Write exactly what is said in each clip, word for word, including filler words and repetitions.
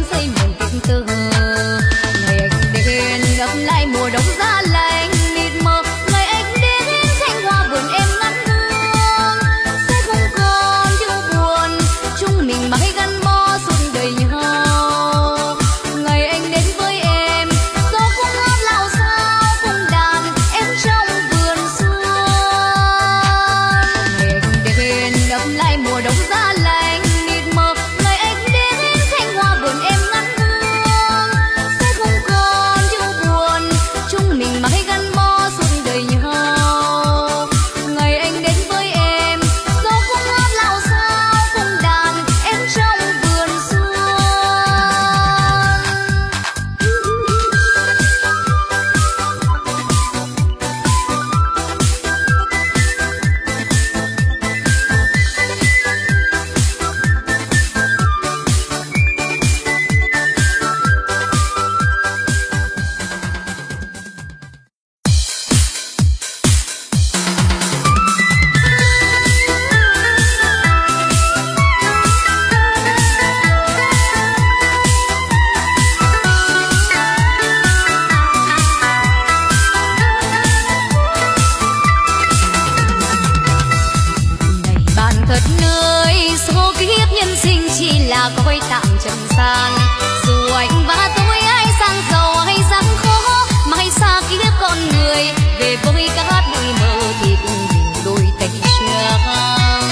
xây mộng tình tơ. Ngày anh đến ngập lại mùa đông giá lạnh mịt mờ, ngày anh đến cánh hoa vườn em ngắt hương. Sẽ không còn thiếu buồn, chúng mình mãi gắn bó suốt đời nhau. Ngày anh đến với em, gió cũng ngát lao sao cùng đàn em trong vườn xuân. Ngày anh đến ngập lại mùa đông giá lạnh mịt mờ, ngày anh đến cánh hoa vườn em ngắt hương. Sẽ không còn thiếu buồn, chúng mình mãi gắn bó suốt đời nhau. Ngày anh đến với em, gió cũng ngát lao sao cùng đàn em trong vườn xuân. Bạn thật nơi số kiếp nhân sinh chỉ là cõi tạm trần gian. Dù anh và tôi ai sang giàu hay gian khó, mãi xa kiếp con người về với các bụi mờ thì cùng nhìn đôi tay trắng.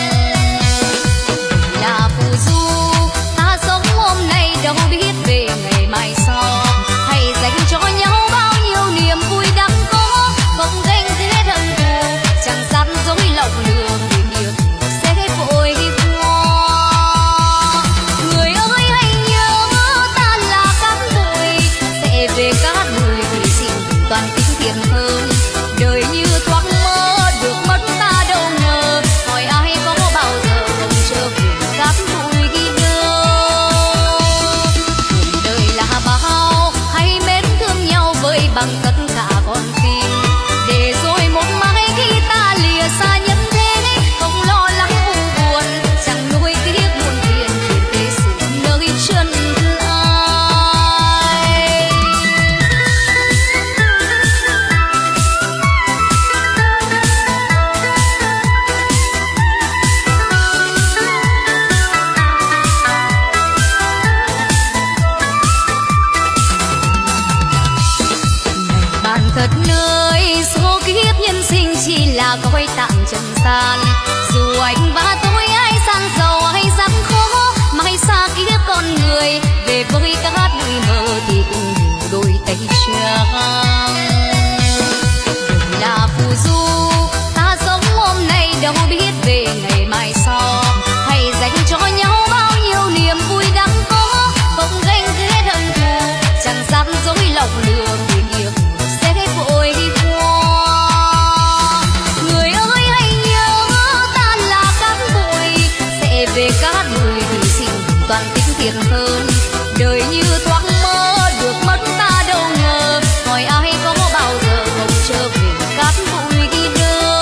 Là phù du ta sống hôm nay đâu biết về ngày mai sau, hãy dành cho nhau bao nhiêu niềm vui đáng có. Không ganh ghét hận thù, chẳng gian dối lòng lường vì điều sẽ vội qua. Người ơi hãy nhớ ta là cát bụi, sẽ về cát bụi thì xin toàn tính thiện hơn. Đời như thoáng mơ được mất ta đâu ngờ, hỏi ai có bao giờ không trở về cát bụi ghi nhớ. Cuộc đời là bao hãy mến thương nhau với bằng tất cả con tim, để rồi một mai khi ta lìa xa nhân thế, không lo lắng u buồn, chẳng nuối tiếc buồn phiền chuyển thế sự nơi chân ai. Bạn thật nơi số kiếp nhân sinh chỉ là cõi tạm trần gian. Dù anh và tôi ai sang giàu hay gian khó, mãi xa kiếp con người về với các bụi mờ thì cùng nhìn đôi tay trắng. Đời là phù du ta sống hôm nay đâu biết về ngày mai sau, hãy dành cho nhau bao nhiêu niềm vui đáng có. Không ganh ghét hận thù, chẳng gian dối lòng lường vì nghiệp sẽ vội qua. Người ơi hãy nhớ ta là cát bụi, sẽ về cát bụi thì xin toàn tính thiện hơn. Đời như thoáng mơ được mất ta đâu ngờ, hỏi ai có bao giờ không trở về cát bụi ghi nhớ.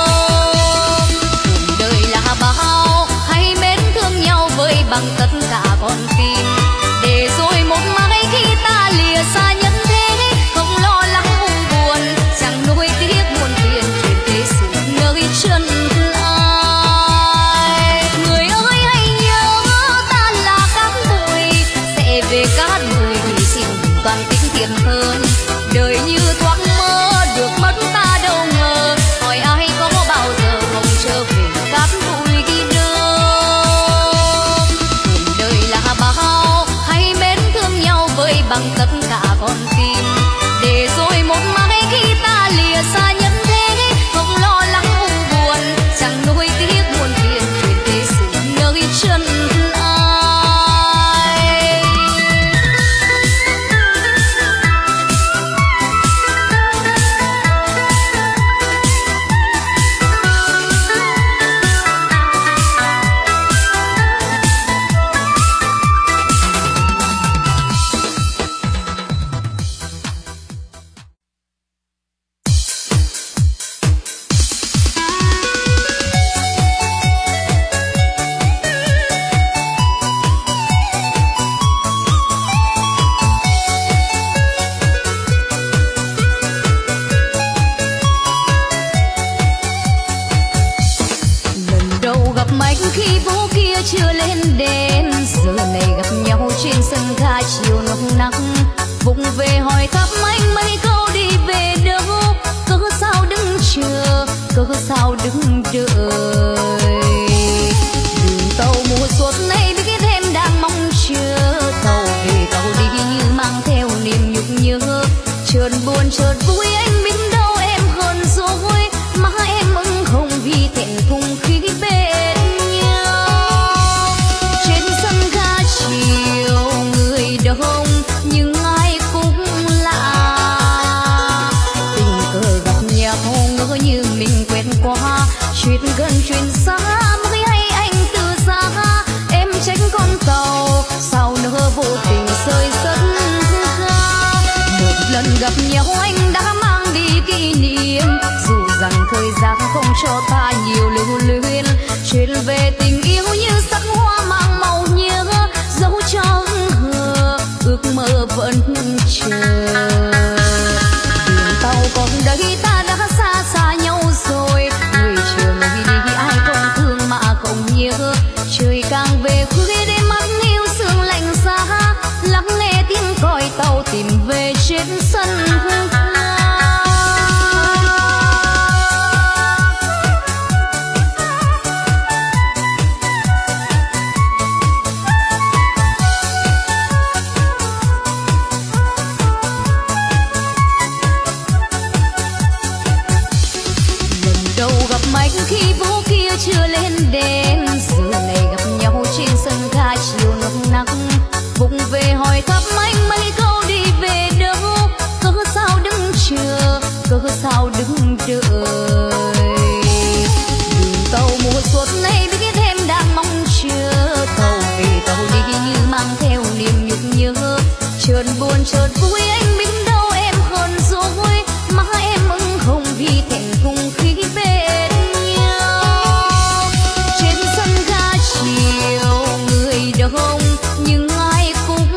Cuộc đời là bao hãy mến thương nhau với bằng tất cả con tim, để rồi một mai khi ta lìa xa nhân thế, không lo lắng u buồn, chẳng nuối tiếc buồn phiền chuyển thế sự nơi chân ai. Người ơi hãy nhớ ta là cát bụi, sẽ về cát bụi thì xin toàn tính thiện hơn. Đời như thoáng mơ được mất ta đâu ngờ, hỏi ai có bao giờ không trở về cát bụi ghi nhớ. Cuộc đời là bao hãy mến thương nhau với bằng tất cả con tim, để rồi một mai khi ta lìa xa nhân thế, không lo lắng u buồn, chẳng nuối tiếc buồn phiền chuyển thế sự nơi chân ai. nồng nắng, vùng về hỏi thăm anh mấy câu đi về đâu, cớ sao đứng chờ, cớ sao đứng đợi. Đường tàu mùa xuân này biết em đang mong chờ, tàu về tàu đi như mang theo niềm nhục nhớ, chợt buồn chợt vui anh biết đâu em hơn rồi, mà em ưng không vì thẹn thùng khi bên nhau. Trên sân ga chiều người đông nhưng ai cũng lạ, tình cờ gặp nhau ngỡ như mình quen qua, chuyện gần chuyện xa mới hay anh từ xa, em tránh con tàu sao nỡ vô tình rơi rất cao. Một lần gặp nhau anh đã mang đi kỷ niệm, dù rằng thời gian không cho ta nhiều lưu luyến, chuyện về tình yêu như sắc hoa mang màu nhớ, dấu cho hờ ước mơ vẫn chờ. Đường tàu còn đây ta đã xa xa nhau rồi, người chờ người đi ai không thương mà không nhớ, trời càng về khuya đêm mắt yêu sương lạnh giá, lắng nghe tiếng còi tàu tìm về trên sân ga. Khi phố kia chưa lên đèn, giờ này gặp nhau trên sân ga chiều nồng nắng, vùng về hỏi thăm anh mấy câu đi về đâu, cớ sao đứng chờ, cớ sao đứng đợi. Đường tàu mùa xuân này biết em đang mong chờ, tàu về tàu đi như mang theo niềm nhục nhớ, chợt buồn chợt vui anh biết đâu em hơn rồi, mà em ưng không vì thẹn thùng khi bên đông nhưng ai cũng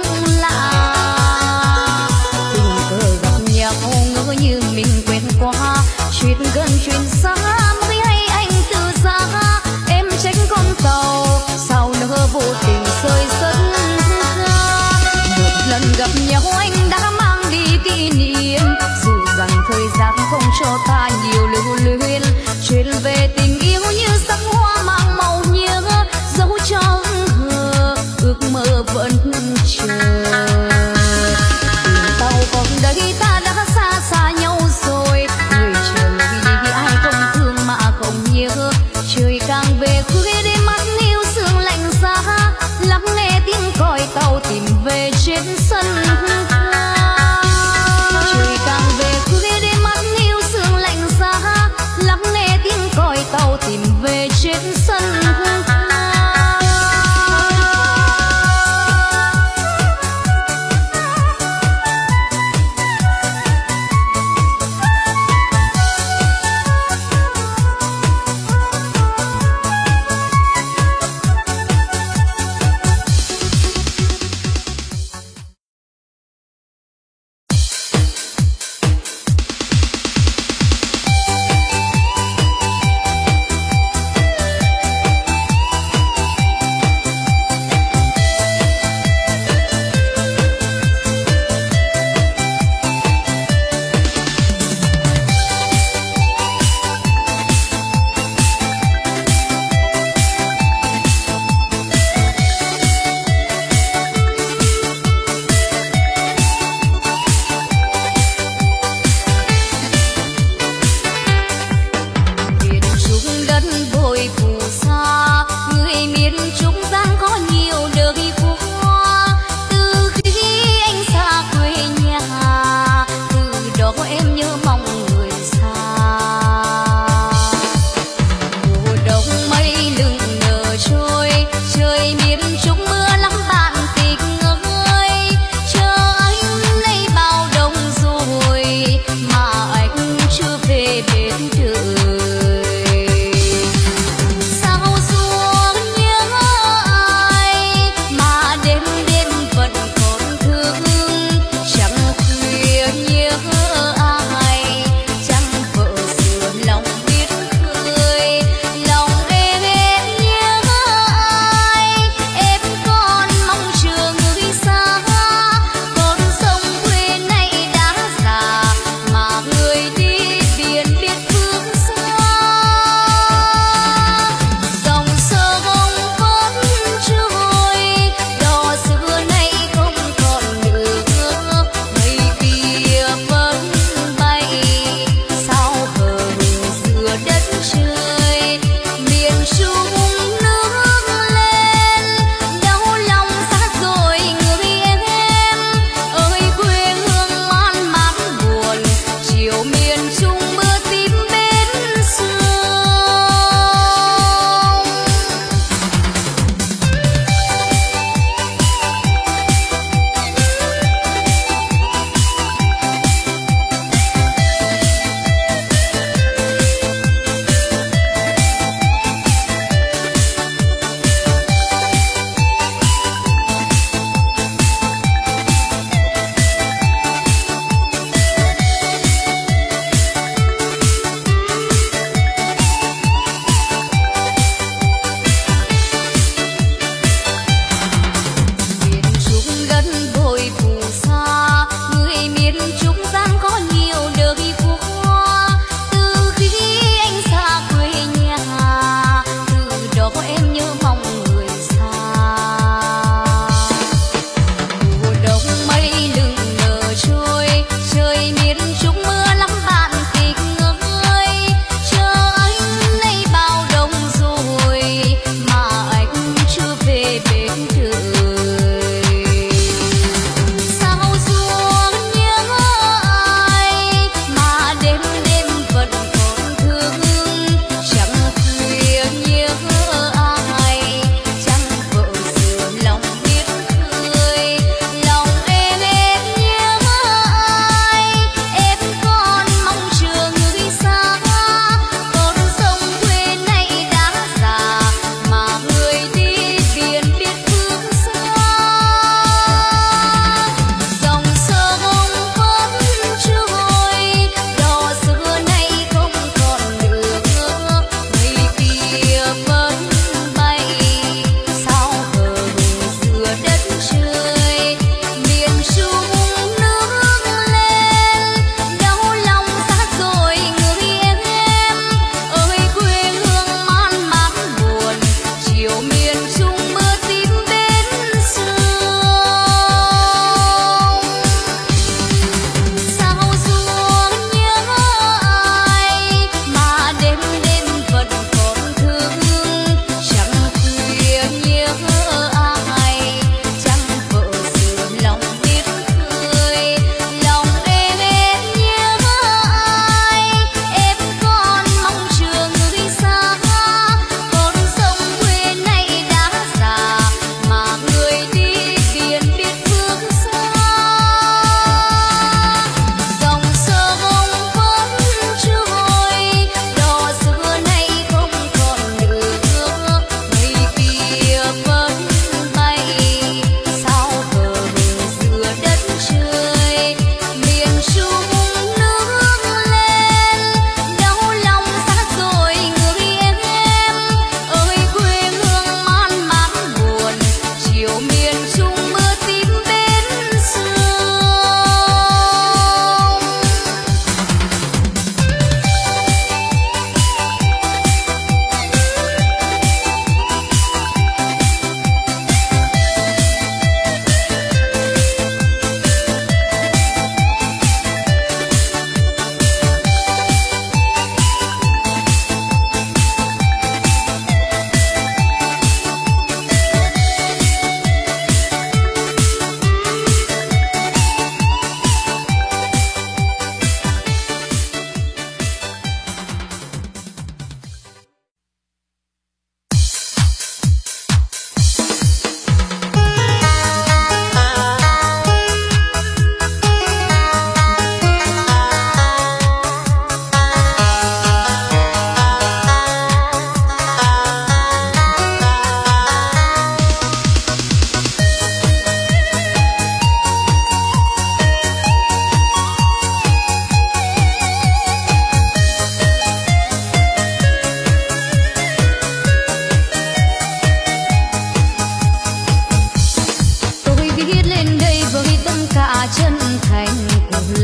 lạ, tình cờ gặp nhau ngỡ như mình quen qua, chuyện gần chuyện xa mới hay anh từ xa, em tránh con tàu sao nỡ vô tình rơi rất xa. Một lần gặp nhau anh đã mang đi kỷ niệm, dù rằng thời gian không cho ta nhiều lưu luyến, chuyện về tình yêu như sắc hoa mang màu nhớ, dấu cho ước mơ vẫn chờ. Đường tàu còn đây ta đã xa xa nhau rồi, người chờ người đi ai không thương mà không nhớ, trời càng về khuya đêm mắt yêu sương lạnh giá, lắng nghe tiếng còi tàu tìm về trên sân ga. Trời càng về khuya đêm mắt yêu sương lạnh giá, lắng nghe tiếng còi tàu tìm về trên sân ga.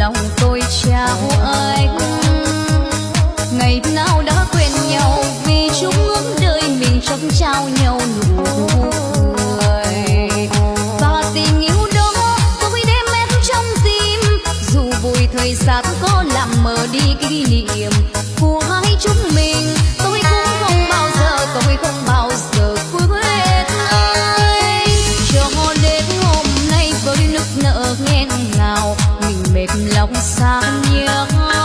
lòng tôi trao anh. Ngày nào đã quên nhau vì chung ước đời mình trong trao nhau nụ cười. Và tình yêu đó tôi đem em trong tim, dù vùi thời gian có làm mờ đi kỷ niệm của hai chúng mình. Tôi cũng không bao giờ, tôi không bao giờ quên anh. Cho đến hôm nay với nước nở nghẹn ngào, mình mệt lòng xa nhau.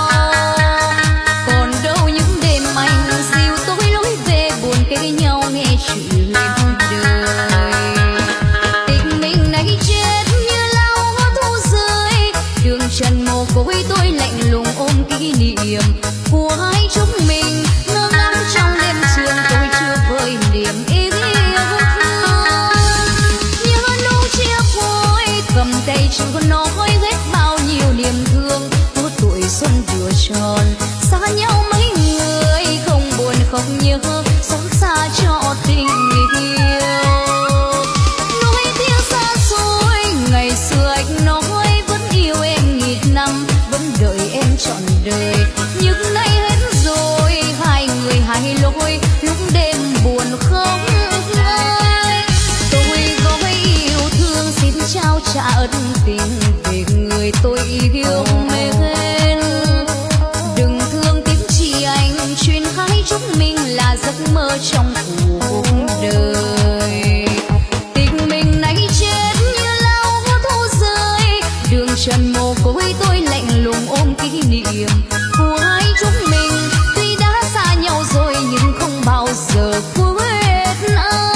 Còn đâu những đêm anh dìu tôi lối về buồn kể nhau nghe chuyện đời. Tình mình này chết như lao hoa thu rơi, đường trần mồ côi tôi lạnh lùng ôm kỷ niệm của hai chúng mình. Ngơ ngác trong đêm trường tôi chưa vơi niềm yêu thương. Nhớ lúc chia phôi cầm tay chưa nói hết bao nhiêu niềm thương. Một tuổi xuân vừa tròn xa nhau mấy người, không buồn không nhớ xót xa cho tình yêu. Nuối tiếc xa xôi ngày xưa anh nói vẫn yêu em nghìn năm, vẫn đợi em trọn đời. Nhưng nay hết rồi, hai người hai lối, lúc đêm buồn không ai. Tôi gói yêu thương xin trao trả ân tình về người tôi yêu mến. Đừng thương tiếng chi anh, chuyện hai chúng mình là giấc mơ trong cuộc đời. Tình mình này chết như lao hoa thu rơi, đường trần mồ côi tôi lạnh lùng ôm kỷ niệm của hai chúng mình. Tuy đã xa nhau rồi nhưng không bao giờ quên ai.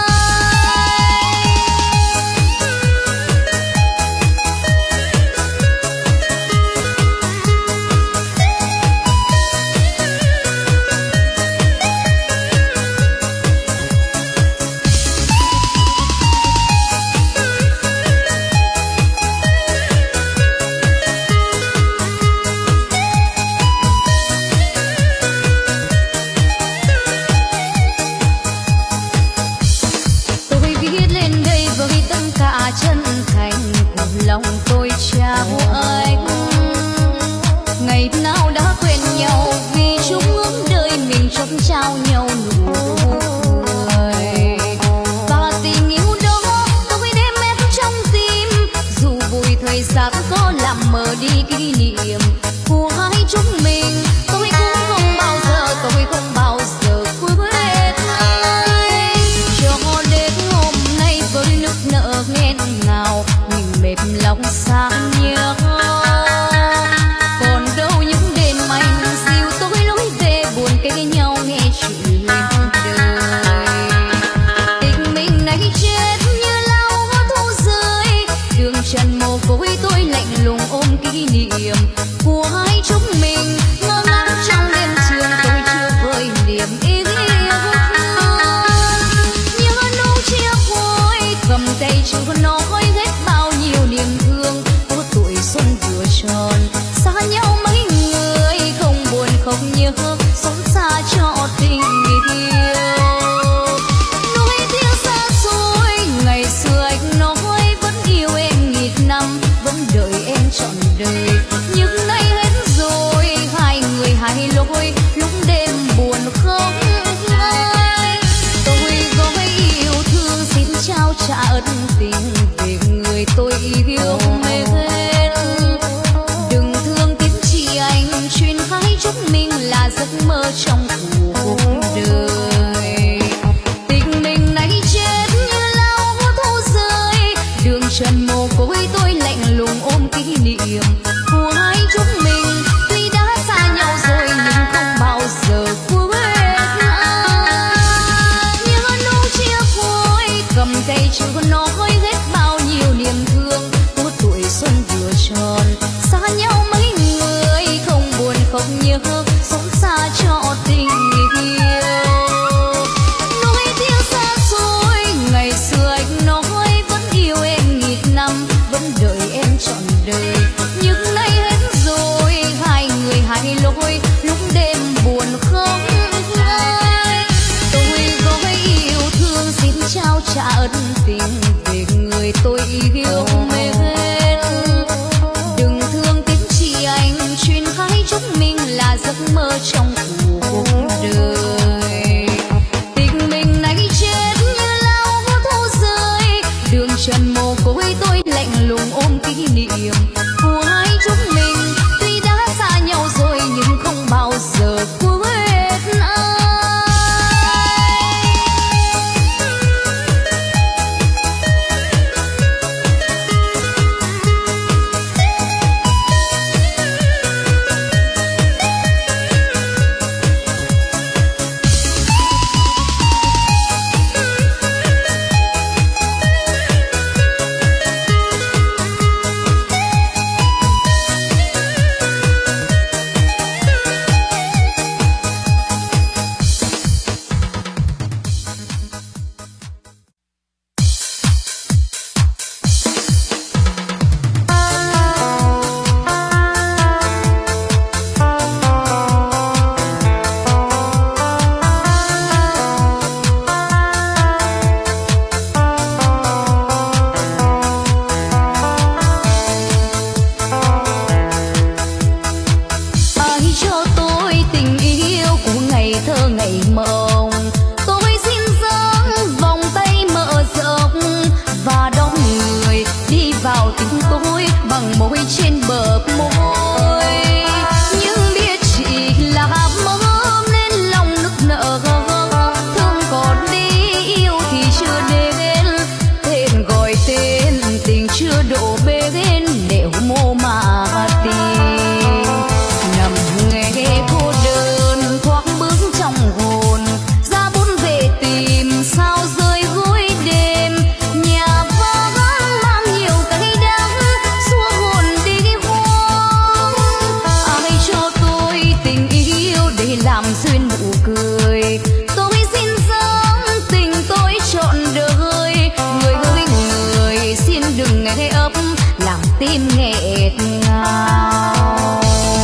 Chân thành của lòng tôi trao anh. Ngày nào đã quên nhau vì chung ước đời mình trong trao nhau nụ cười. Và tình yêu đó tôi đem em trong tim, dù vùi thời gian có làm mờ đi kỷ niệm của hai chúng mình. Tôi cũng không bao giờ, tôi không bao giờ quên anh. Cho đến hôm nay với nước nở nghẹn ngào, mình mệt lòng xa nhau. Còn đâu những đêm anh dìu tôi lối về buồn kể nhau nghe chuyện đời. Tình mình này chết như lao hoa thu rơi, đường trần mồ côi tôi lạnh lùng ôm kỷ niệm của hai chúng mình. Ngơ ngác trong đêm trường tôi chưa vơi niềm yêu thương. Nhớ lúc chia phôi cầm tay chưa nói hết bao nhiêu niềm thương. Một tuổi xuân vừa tròn xa nhau mấy người, không buồn không nhớ xót xa cho tình yêu. Nuối tiếc xa xôi ngày xưa anh nói vẫn yêu em nghìn năm, vẫn đợi em trọn đời. Nhưng nay hết rồi, hai người hai lối, lúc đêm buồn không ai. Tôi gói yêu thương xin trao trả ân tình về người tôi yêu mến. Đừng thương tiếng chi anh, chuyện hai chúng mình là giấc mơ trong cuộc đời. Tình mình này chết như lao hoa thu rơi, đường trần mồ côi tôi lạnh lùng ôm kỷ niệm của hai chúng mình. Tuy đã xa nhau rồi nhưng không bao giờ quên ai. Nhớ lúc chia phôi cầm tay chưa nói hết bao nhiêu niềm thương. Một tuổi xuân vừa tròn xa nhau mấy người, không buồn không nhớ xót xa cho tình yêu. Nuối tiếc xa xôi ngày xưa anh nói vẫn yêu em nghìn năm, vẫn đợi em trọn đời. Nhưng nay hết rồi, hai người hai lối, lúc đêm buồn không ai. Tôi gói yêu thương xin trao trả ân tình về người tôi yêu mến. Đừng thương tiếng chi tôi bằng môi trên bờ môi. Nhưng biết chỉ là mơ nên lòng nức nở, thương còn đi yêu thì chưa đến, tên gọi tên tình chưa độ bên đều mô mà tìm. Nằm nghe cô đơn thoáng bước trong hồn, ra bút về tìm sao rơi gối đêm. Nhà vắng mang nhiều cái đắng xua hồn đi hoang. Ai cho tôi tình yêu để làm duyên nụ cười, tôi xin dâng tình tôi trọn đời. Người ơi người xin đừng nghe ấp làm tim nghẹt ngào.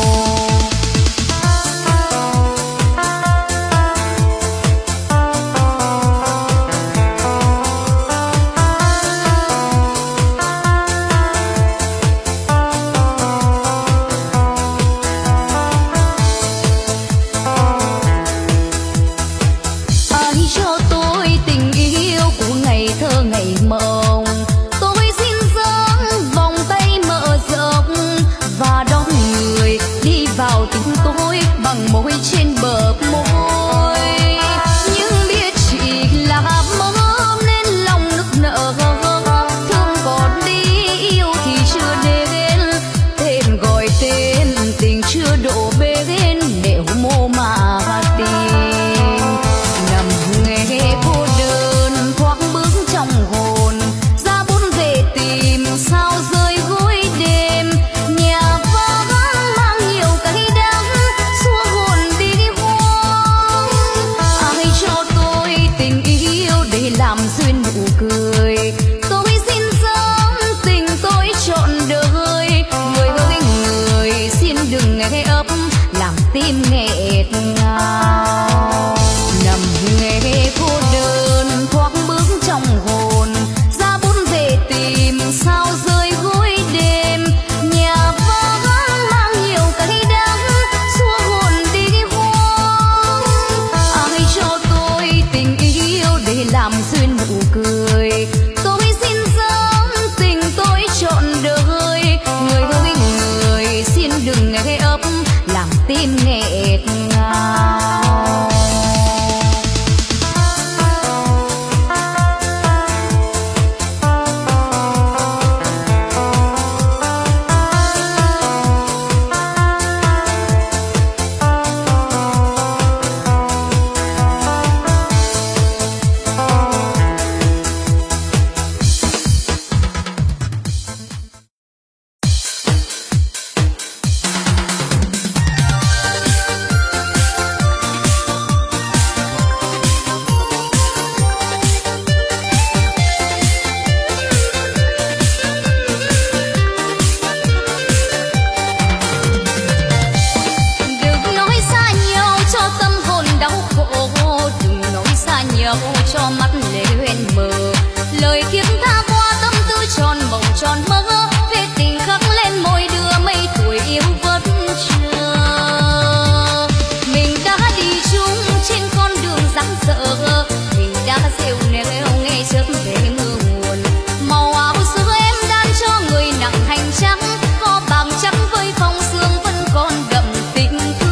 Ai cho tôi tình yêu của ngày thơ ngày mộng, tôi xin dâng vòng tay mở rộng và đón người đi vào tình tôi bằng môi trên bờ môi. Nhưng biết chỉ là mơ nên lòng nức nở, thương còn đi yêu thì chưa đến, tên gọi tên tình chưa độ bên đều mô mà tìm. Nằm nghe cô đơn thoáng bước trong hồn, ra bút về tìm sao rơi gối đêm. Nhà vắng mang nhiều cái đắng xua hồn đi hoang. Ai cho tôi tình yêu để làm duyên nụ cười, tôi xin dâng tình tôi trọn đời. Người ơi người xin đừng nghe ấp làm tim nghẹt ngào. Nằm nghe cô đơn thoáng bước trong hồn, ra bút về tìm sao rơi gối đêm. Nhà vắng mang nhiều cái đắng xua hồn đi hoang. Ai cho tôi tình yêu để làm duyên nụ cười, tôi xin dâng tình tôi trọn đời. Người ơi người xin đừng nghe ấp làm tim nghẹt ngào. Cho mắt lệ huyền mờ, lời thiết tha qua tâm tư tròn mộng tròn mơ, vết tình khắc lên môi đưa mây tuổi yêu vất chờ. Mình đã đi chung trên con đường dáng dở, mình đã rêu nêu nghe chớp về mưa nguồn. Màu áo xưa em đan cho người nặng hành trắng, có bàng trắng với phong sương vẫn còn đậm tình thương.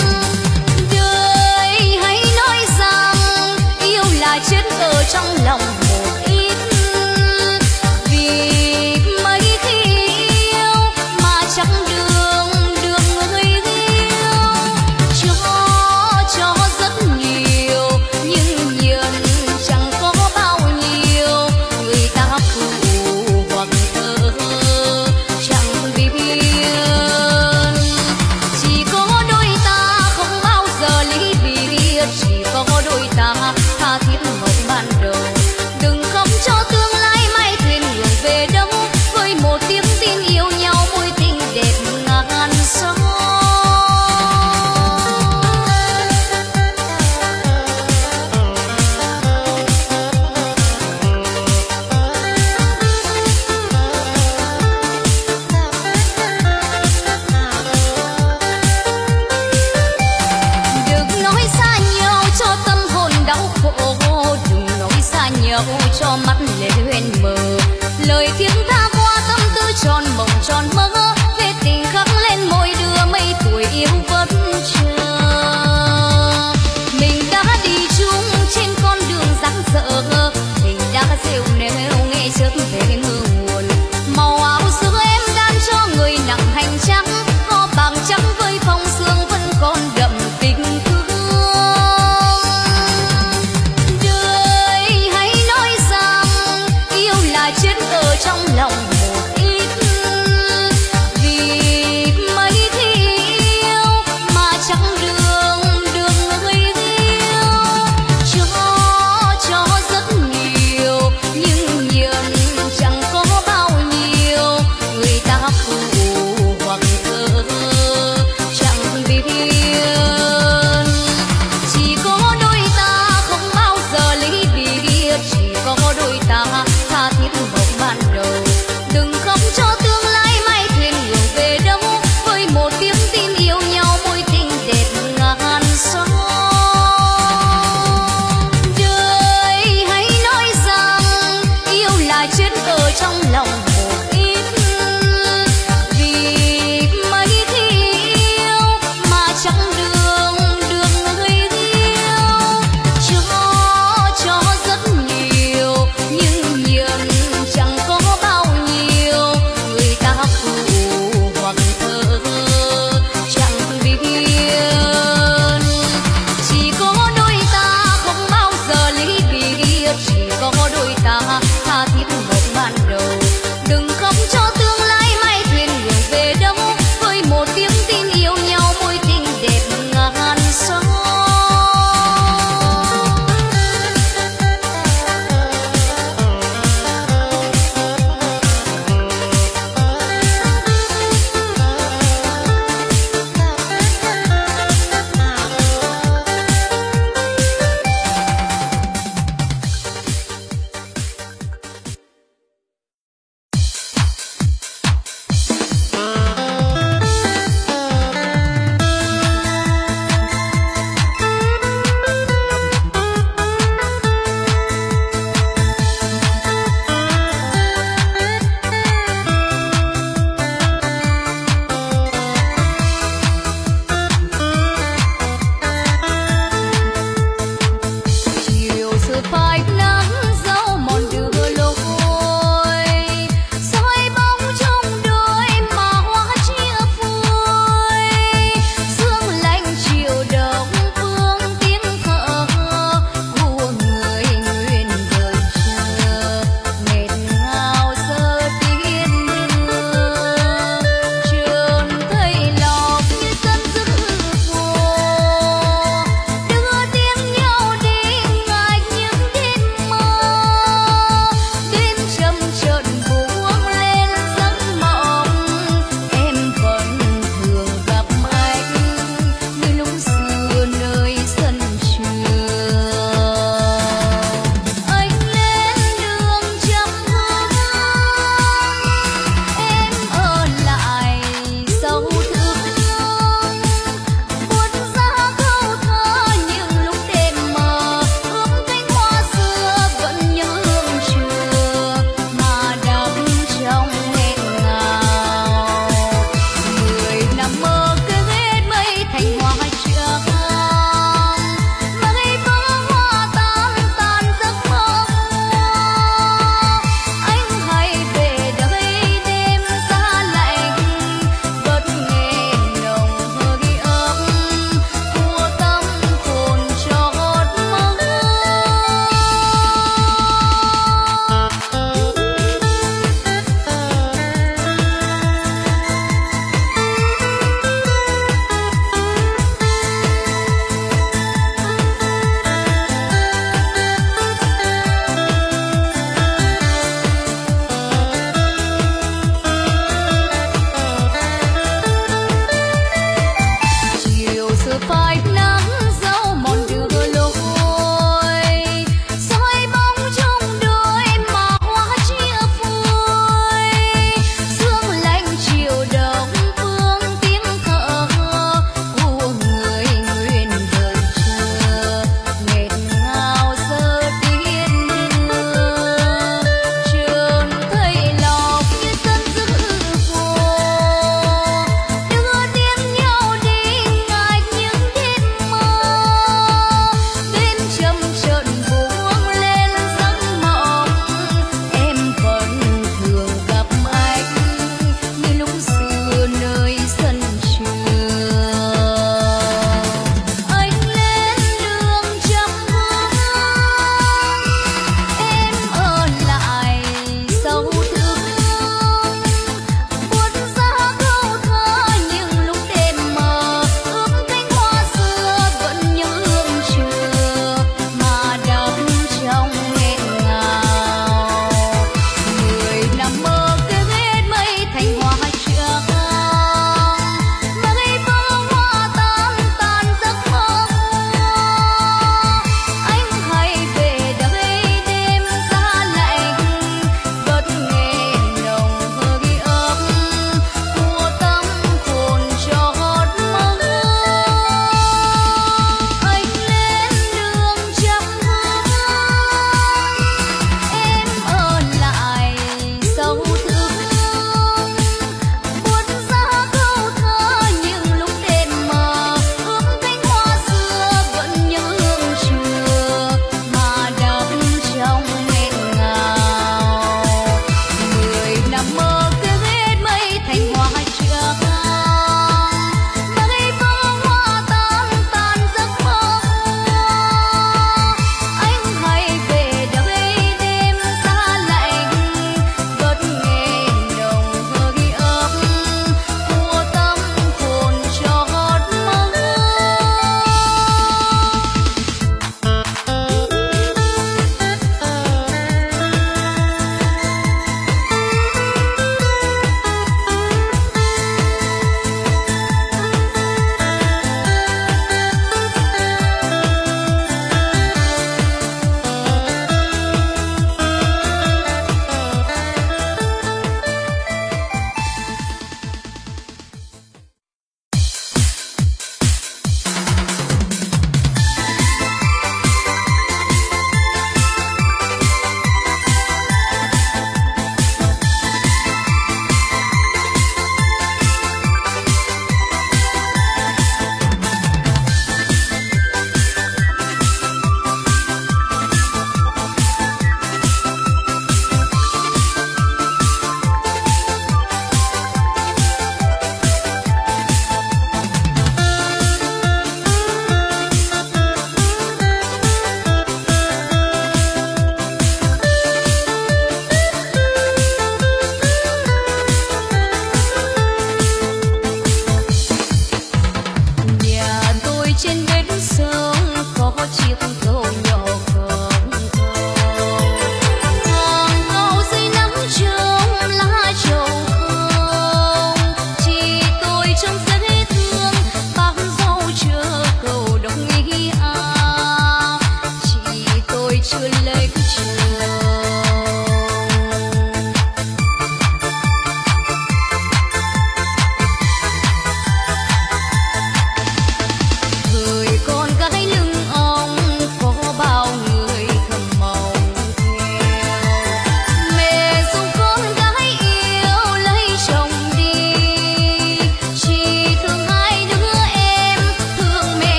Đời hãy nói rằng yêu là chết ở trong lòng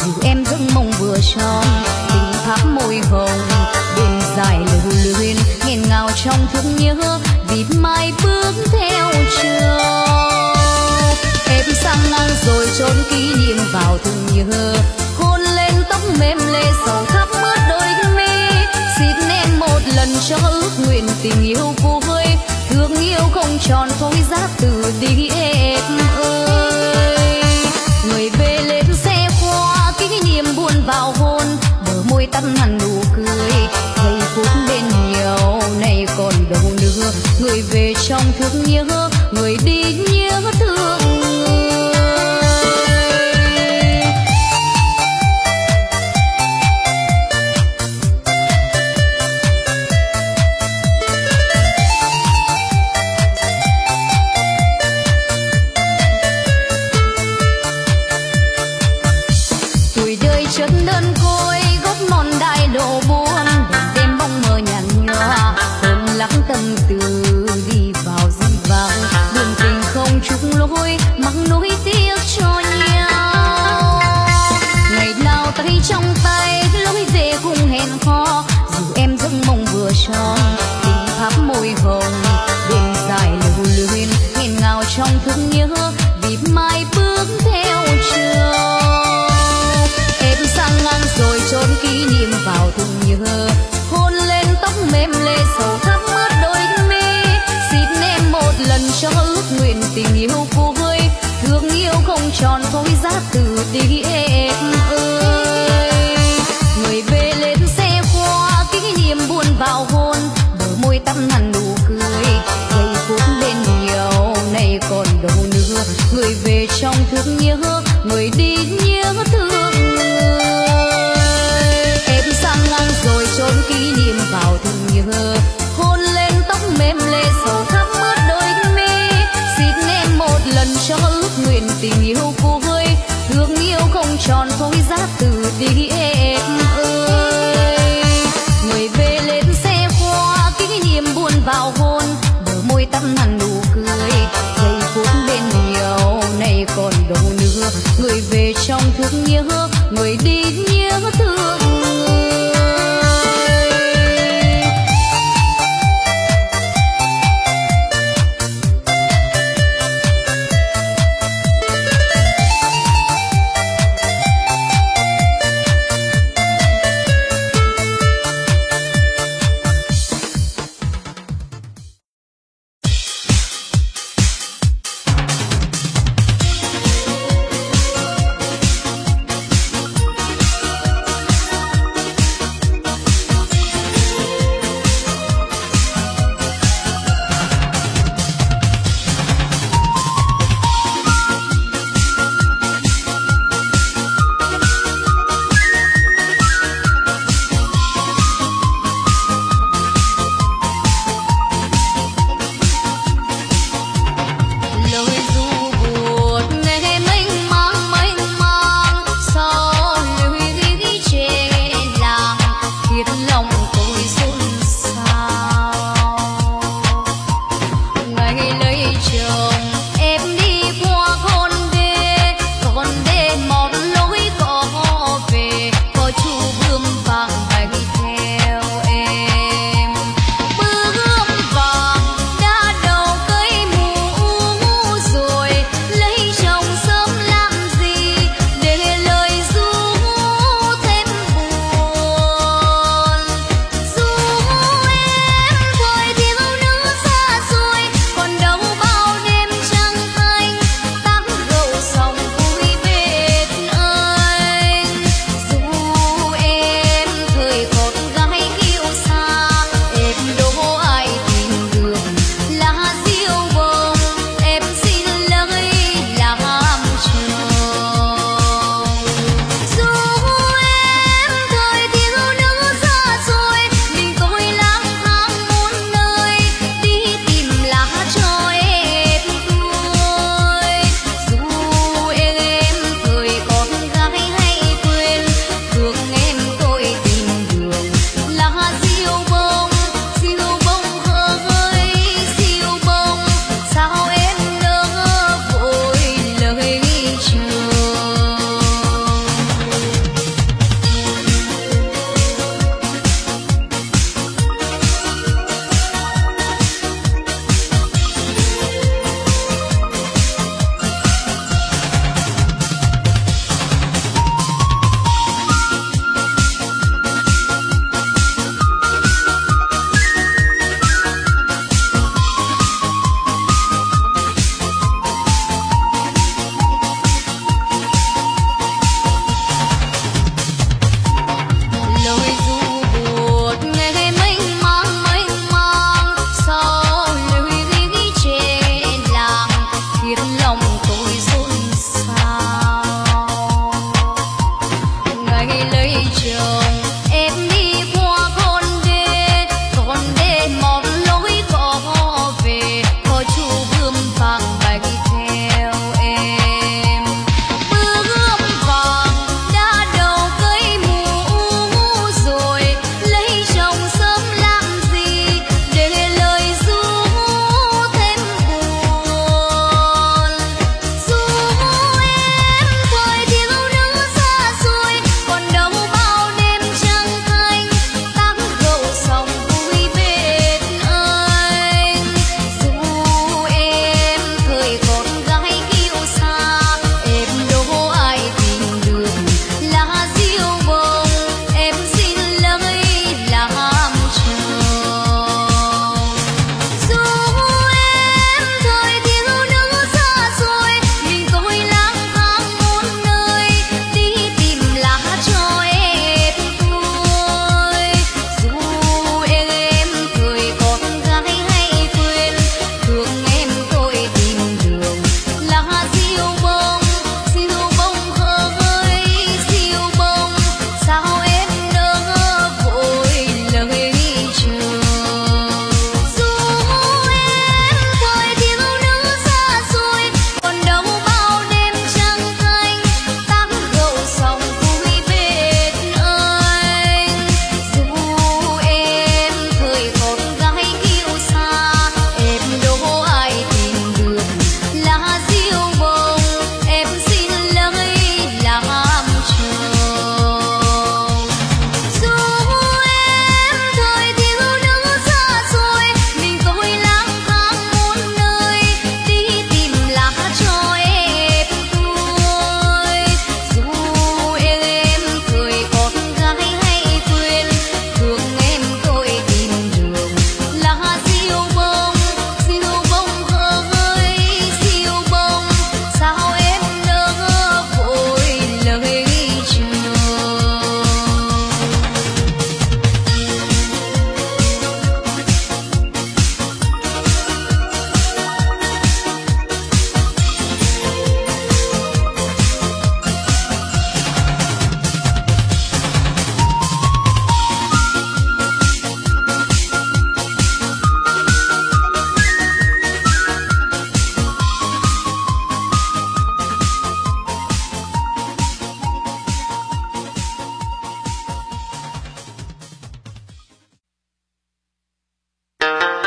dù em giấc mộng vừa tròn tình thắm môi hồng đêm dài lưu luyến nghẹn ngào trong thương nhớ vì mai bước theo chờ em sang ngang rồi trốn kỷ niệm vào thương nhớ hôn lên tóc mềm lệ sầu khắp mất đôi mi xin em một lần cho ước nguyện tình yêu vui thương yêu không tròn phôi giáp từ đi em ơi người về lên xe qua kỷ niệm buồn vào hôn bờ môi tắt hẳn nụ cười giây phút bên nhau này còn đâu nữa người về trong thương nhớ người đi nhớ thương chân đơn côi gót mòn đại lộ buồn đêm bóng mơ nhạt nhòa hồn lắng tâm tư đi vào di vang đường tình không chung lối mắc nỗi tiếc cho nhau ngày nào tay trong tay lối về cùng hẹn hò dù em giấc mộng vừa tròn tình thắm môi hồng đêm dài lưu luyến nghẹn ngào trong thương nhớ vì mai bước theo chờ sang ngang rồi trốn kỷ niệm vào thương nhớ hôn lên tóc mềm lệ sầu thắm mất đôi mi xin em một lần cho ước nguyện tình yêu vui thương yêu không tròn phôi giáp từ đi em ơi người về lên xe qua kỷ niệm buồn vào hôn bờ môi tắm hẳn nụ cười giây phút bên nhau này còn đâu nữa người về trong thương nhớ người đi nhớ thương rồi trốn kỷ niệm vào thương nhớ hôn lên tóc mềm lệ sầu khắp mất đôi mi xin em một lần cho ước nguyện tình yêu vui thương yêu không tròn phôi giáp từ đi em ơi người về lên xe qua kỷ niệm buồn vào hôn bờ môi tắm hẳn nụ cười giây phút bên nhau này còn đâu nữa người về trong thương nhớ người đi nhớ thương